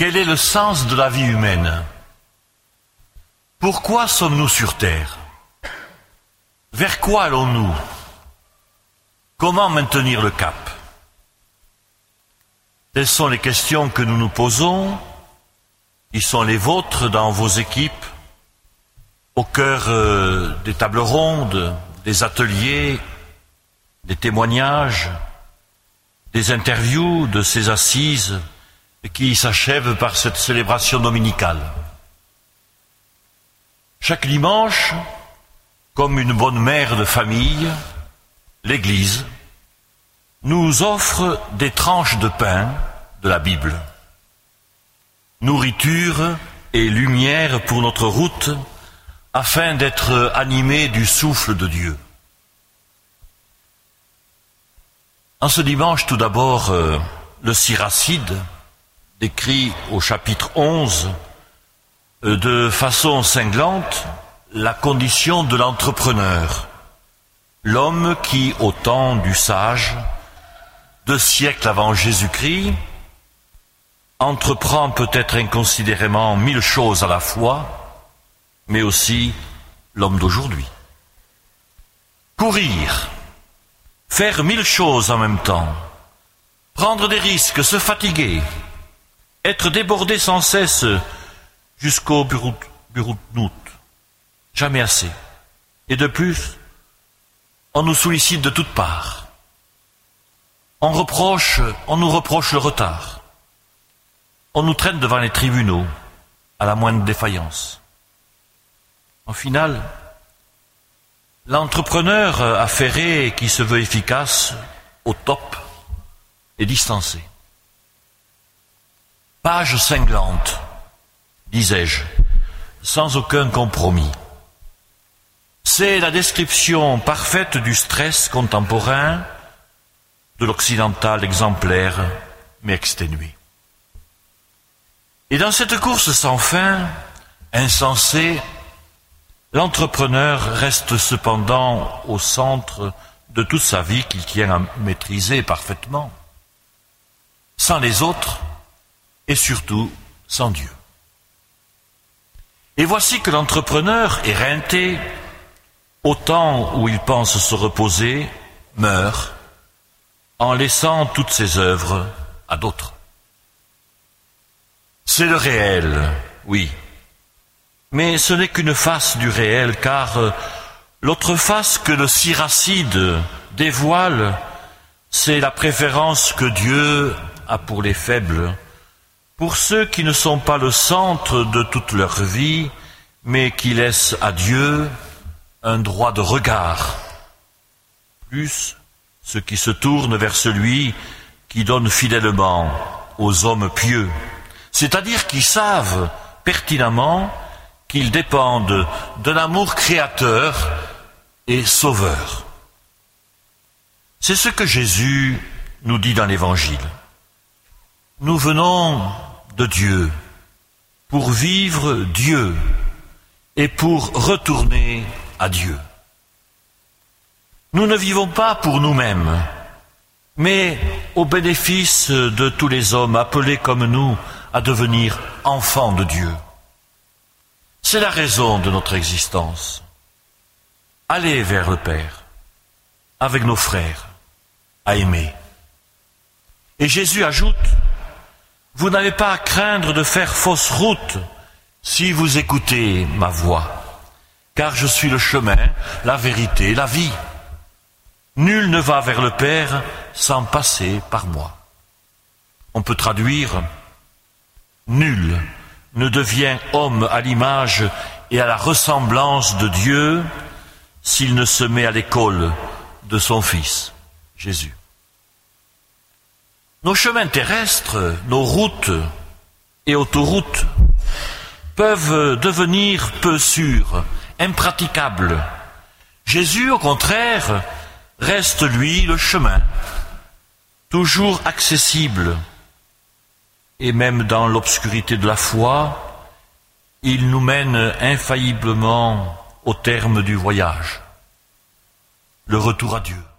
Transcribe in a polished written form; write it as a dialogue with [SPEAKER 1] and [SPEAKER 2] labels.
[SPEAKER 1] Quel est le sens de la vie humaine? Pourquoi sommes-nous sur Terre? Vers quoi allons-nous? Comment maintenir le cap? Telles sont les questions que nous nous posons. Ils sont les vôtres dans vos équipes, au cœur des tables rondes, des ateliers, des témoignages, des interviews, de ces assises qui s'achèvent par cette célébration dominicale. Chaque dimanche, comme une bonne mère de famille, l'Église nous offre des tranches de pain de la Bible. Nourriture et lumière pour notre route, afin d'être animés du souffle de Dieu. En ce dimanche, tout d'abord, le Siracide décrit au chapitre 11 de façon cinglante la condition de l'entrepreneur, l'homme qui, au temps du sage, 2 siècles avant Jésus-Christ, entreprend peut-être inconsidérément 1000 choses à la fois, mais aussi l'homme d'aujourd'hui. Courir, faire 1000 choses en même temps, prendre des risques, se fatiguer, être débordé sans cesse jusqu'au burnout, jamais assez. Et de plus, on nous sollicite de toutes parts. On nous reproche le retard. On nous traîne devant les tribunaux à la moindre défaillance. En final, l'entrepreneur affairé qui se veut efficace, au top, est distancé. Page cinglante, disais-je, sans aucun compromis. C'est la description parfaite du stress contemporain, de l'occidental exemplaire, mais exténué. Et dans cette course sans fin, insensée, l'entrepreneur reste cependant au centre de toute sa vie qu'il tient à maîtriser parfaitement, sans les autres et surtout sans Dieu. Et voici que l'entrepreneur éreinté, au temps où il pense se reposer, meurt en laissant toutes ses œuvres à d'autres. C'est le réel, oui. Mais ce n'est qu'une face du réel, car l'autre face que le Siracide dévoile, c'est la préférence que Dieu a pour les faibles, pour ceux qui ne sont pas le centre de toute leur vie, mais qui laissent à Dieu un droit de regard, plus ceux qui se tournent vers celui qui donne fidèlement aux hommes pieux, c'est-à-dire qui savent pertinemment qu'ils dépendent de l'amour créateur et sauveur. C'est ce que Jésus nous dit dans l'Évangile. Nous venons de Dieu pour vivre Dieu et pour retourner à Dieu. Nous ne vivons pas pour nous-mêmes, mais au bénéfice de tous les hommes appelés comme nous à devenir enfants de Dieu. C'est la raison de notre existence. Aller vers le Père, avec nos frères, à aimer. Et Jésus ajoute, vous n'avez pas à craindre de faire fausse route si vous écoutez ma voix, car je suis le chemin, la vérité, la vie. Nul ne va vers le Père sans passer par moi. On peut traduire, nul ne devient homme à l'image et à la ressemblance de Dieu s'il ne se met à l'école de son Fils, Jésus. Nos chemins terrestres, nos routes et autoroutes peuvent devenir peu sûrs, impraticables. Jésus, au contraire, reste, lui, le chemin, toujours accessible. Et même dans l'obscurité de la foi, il nous mène infailliblement au terme du voyage, le retour à Dieu.